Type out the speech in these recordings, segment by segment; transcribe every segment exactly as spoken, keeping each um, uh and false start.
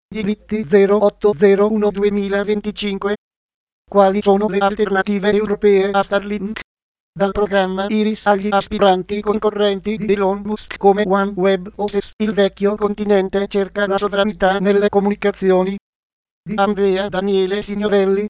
Diritti zero otto zero uno duemilaventicinque. Quali sono le alternative europee a Starlink? Dal programma Iris agli aspiranti concorrenti di Elon Musk come OneWeb o S E S, il vecchio continente cerca la sovranità nelle comunicazioni. Di Andrea Daniele Signorelli.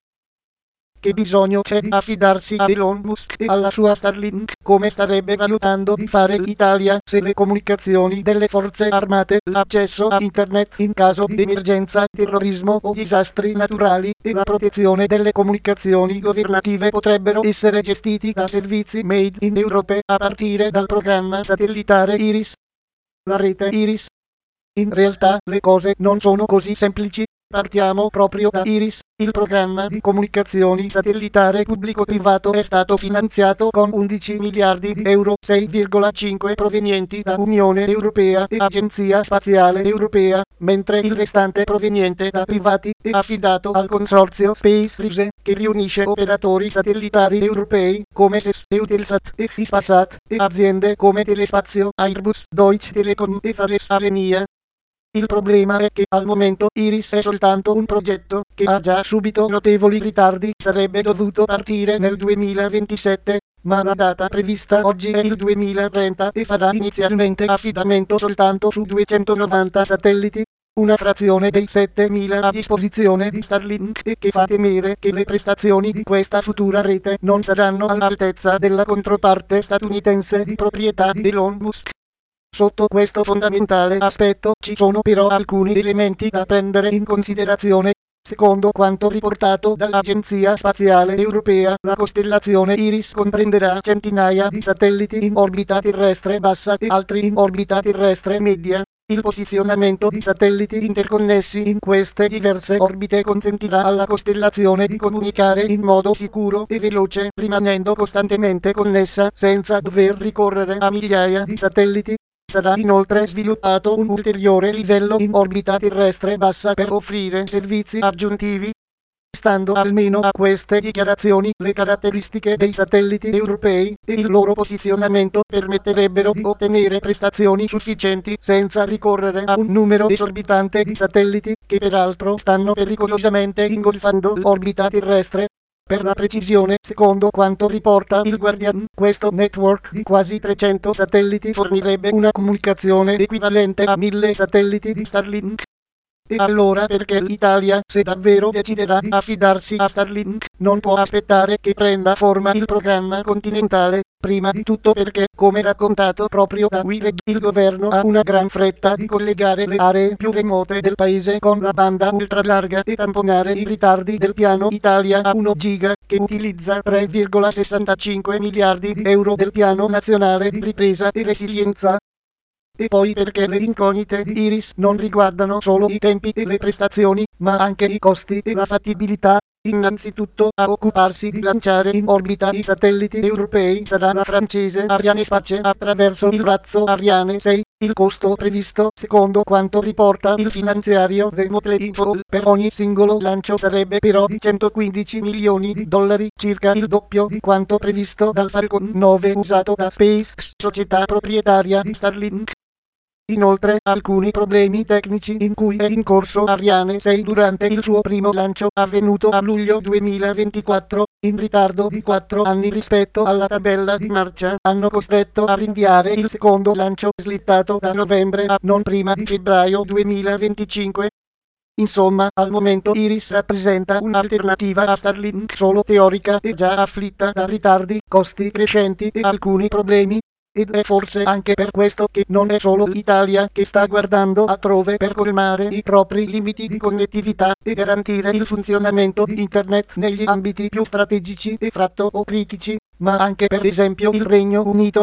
Che bisogno c'è di affidarsi a Elon Musk e alla sua Starlink? Come starebbe valutando di fare l'Italia se le comunicazioni delle forze armate, l'accesso a internet in caso di emergenza, terrorismo o disastri naturali e la protezione delle comunicazioni governative potrebbero essere gestiti da servizi made in Europe a partire dal programma satellitare Iris? La rete Iris. In realtà le cose non sono così semplici. Partiamo proprio da Iris. Il programma di comunicazioni satellitare pubblico-privato è stato finanziato con undici miliardi di euro, sei virgola cinque provenienti da Unione Europea e Agenzia Spaziale Europea, mentre il restante proveniente da privati è affidato al consorzio SpaceRise, che riunisce operatori satellitari europei come S E S, Eutelsat e Hispasat e aziende come Telespazio, Airbus, Deutsche Telekom e Thales Alenia. Il problema è che al momento Iris è soltanto un progetto che ha già subito notevoli ritardi. Sarebbe dovuto partire nel duemilaventisette, ma la data prevista oggi è il duemilatrenta e farà inizialmente affidamento soltanto su duecentonovanta satelliti, una frazione dei settemila a disposizione di Starlink, e che fa temere che le prestazioni di questa futura rete non saranno all'altezza della controparte statunitense di proprietà di Elon Musk. Sotto questo fondamentale aspetto ci sono però alcuni elementi da prendere in considerazione. Secondo quanto riportato dall'Agenzia Spaziale Europea, la costellazione Iris comprenderà centinaia di satelliti in orbita terrestre bassa e altri in orbita terrestre media. Il posizionamento di satelliti interconnessi in queste diverse orbite consentirà alla costellazione di comunicare in modo sicuro e veloce, rimanendo costantemente connessa senza dover ricorrere a migliaia di satelliti. Sarà inoltre sviluppato un ulteriore livello in orbita terrestre bassa per offrire servizi aggiuntivi. Stando almeno a queste dichiarazioni, le caratteristiche dei satelliti europei e il loro posizionamento permetterebbero di ottenere prestazioni sufficienti senza ricorrere a un numero esorbitante di satelliti, che peraltro stanno pericolosamente ingolfando l'orbita terrestre. Per la precisione, secondo quanto riporta il Guardian, questo network di quasi trecento satelliti fornirebbe una comunicazione equivalente a mille satelliti di Starlink. E allora perché l'Italia, se davvero deciderà di affidarsi a Starlink, non può aspettare che prenda forma il programma continentale? Prima di tutto perché, come raccontato proprio da Wired, il governo ha una gran fretta di collegare le aree più remote del paese con la banda ultralarga e tamponare i ritardi del piano Italia a uno giga, che utilizza tre virgola sessantacinque miliardi di euro del piano nazionale di ripresa e resilienza. E poi perché le incognite di Iris non riguardano solo i tempi e le prestazioni, ma anche i costi e la fattibilità. Innanzitutto, a occuparsi di lanciare in orbita i satelliti europei sarà la francese Arianespace attraverso il razzo Ariane sei. Il costo previsto, secondo quanto riporta il finanziario The Motley Info, per ogni singolo lancio sarebbe però di centoquindici milioni di dollari, circa il doppio di quanto previsto dal Falcon nove usato da SpaceX, società proprietaria di Starlink. Inoltre, alcuni problemi tecnici in cui è incorso Ariane sei durante il suo primo lancio, avvenuto a luglio duemilaventiquattro, in ritardo di quattro anni rispetto alla tabella di marcia, hanno costretto a rinviare il secondo lancio, slittato da novembre a non prima di febbraio duemilaventicinque. Insomma, al momento Iris rappresenta un'alternativa a Starlink solo teorica e già afflitta da ritardi, costi crescenti e alcuni problemi. Ed è forse anche per questo che non è solo l'Italia che sta guardando altrove per colmare i propri limiti di connettività e garantire il funzionamento di Internet negli ambiti più strategici e fratto o critici, ma anche per esempio il Regno Unito.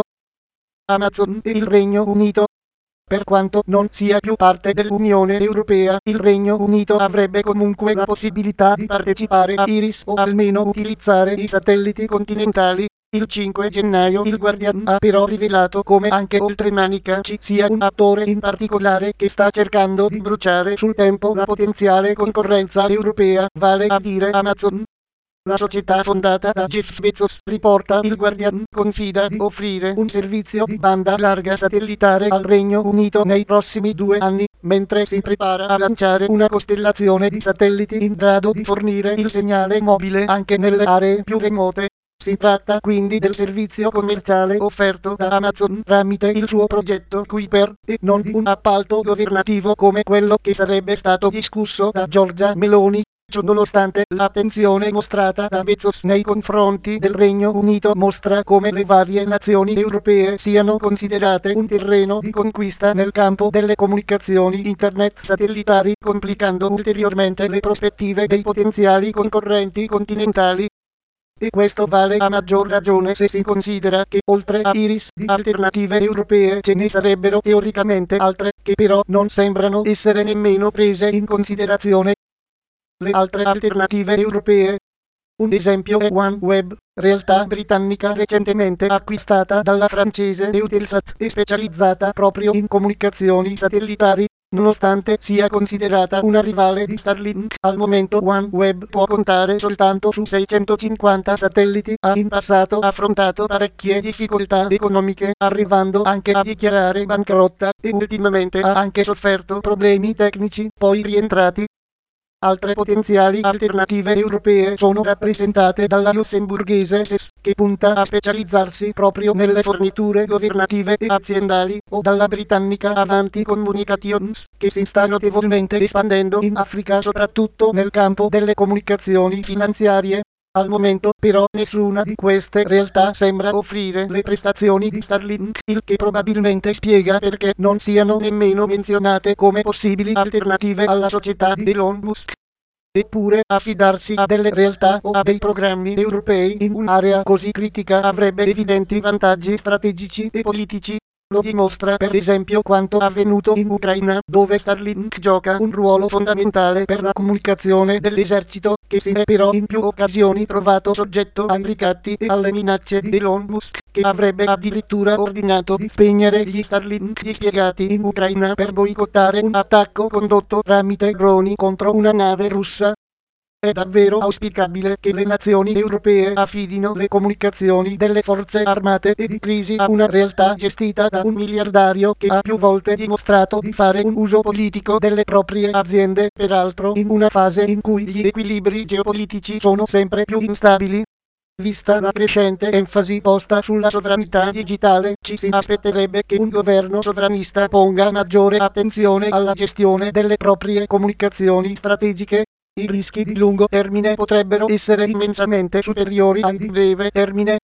Amazon e il Regno Unito. Per quanto non sia più parte dell'Unione Europea, il Regno Unito avrebbe comunque la possibilità di partecipare a Iris o almeno utilizzare i satelliti continentali. Il cinque gennaio il Guardian ha però rivelato come anche oltremanica ci sia un attore in particolare che sta cercando di bruciare sul tempo la potenziale concorrenza europea, vale a dire Amazon. La società fondata da Jeff Bezos, riporta il Guardian, confida di offrire un servizio di banda larga satellitare al Regno Unito nei prossimi due anni, mentre si prepara a lanciare una costellazione di satelliti in grado di fornire il segnale mobile anche nelle aree più remote. Si tratta quindi del servizio commerciale offerto da Amazon tramite il suo progetto Kuiper, e non di un appalto governativo come quello che sarebbe stato discusso da Giorgia Meloni. Ciononostante, l'attenzione mostrata da Bezos nei confronti del Regno Unito mostra come le varie nazioni europee siano considerate un terreno di conquista nel campo delle comunicazioni internet satellitari, complicando ulteriormente le prospettive dei potenziali concorrenti continentali. E questo vale a maggior ragione se si considera che, oltre a Iris, di alternative europee ce ne sarebbero teoricamente altre, che però non sembrano essere nemmeno prese in considerazione. Le altre alternative europee. Un esempio è OneWeb, realtà britannica recentemente acquistata dalla francese Eutelsat e specializzata proprio in comunicazioni satellitari. Nonostante sia considerata una rivale di Starlink, al momento OneWeb può contare soltanto su seicentocinquanta satelliti, ha in passato affrontato parecchie difficoltà economiche, arrivando anche a dichiarare bancarotta, e ultimamente ha anche sofferto problemi tecnici, poi rientrati. Altre potenziali alternative europee sono rappresentate dalla lussemburghese S E S, che punta a specializzarsi proprio nelle forniture governative e aziendali, o dalla britannica Avanti Communications, che si sta notevolmente espandendo in Africa soprattutto nel campo delle comunicazioni finanziarie. Al momento, però, nessuna di queste realtà sembra offrire le prestazioni di Starlink, il che probabilmente spiega perché non siano nemmeno menzionate come possibili alternative alla società di Elon Musk. Eppure, affidarsi a delle realtà o a dei programmi europei in un'area così critica avrebbe evidenti vantaggi strategici e politici. Lo dimostra per esempio quanto avvenuto in Ucraina, dove Starlink gioca un ruolo fondamentale per la comunicazione dell'esercito, che si è però in più occasioni trovato soggetto ai ricatti e alle minacce di Elon Musk, che avrebbe addirittura ordinato di spegnere gli Starlink dispiegati in Ucraina per boicottare un attacco condotto tramite droni contro una nave russa. È davvero auspicabile che le nazioni europee affidino le comunicazioni delle forze armate e di crisi a una realtà gestita da un miliardario che ha più volte dimostrato di fare un uso politico delle proprie aziende, peraltro in una fase in cui gli equilibri geopolitici sono sempre più instabili. Vista la crescente enfasi posta sulla sovranità digitale, ci si aspetterebbe che un governo sovranista ponga maggiore attenzione alla gestione delle proprie comunicazioni strategiche. I rischi di lungo termine potrebbero essere immensamente superiori ai di breve termine.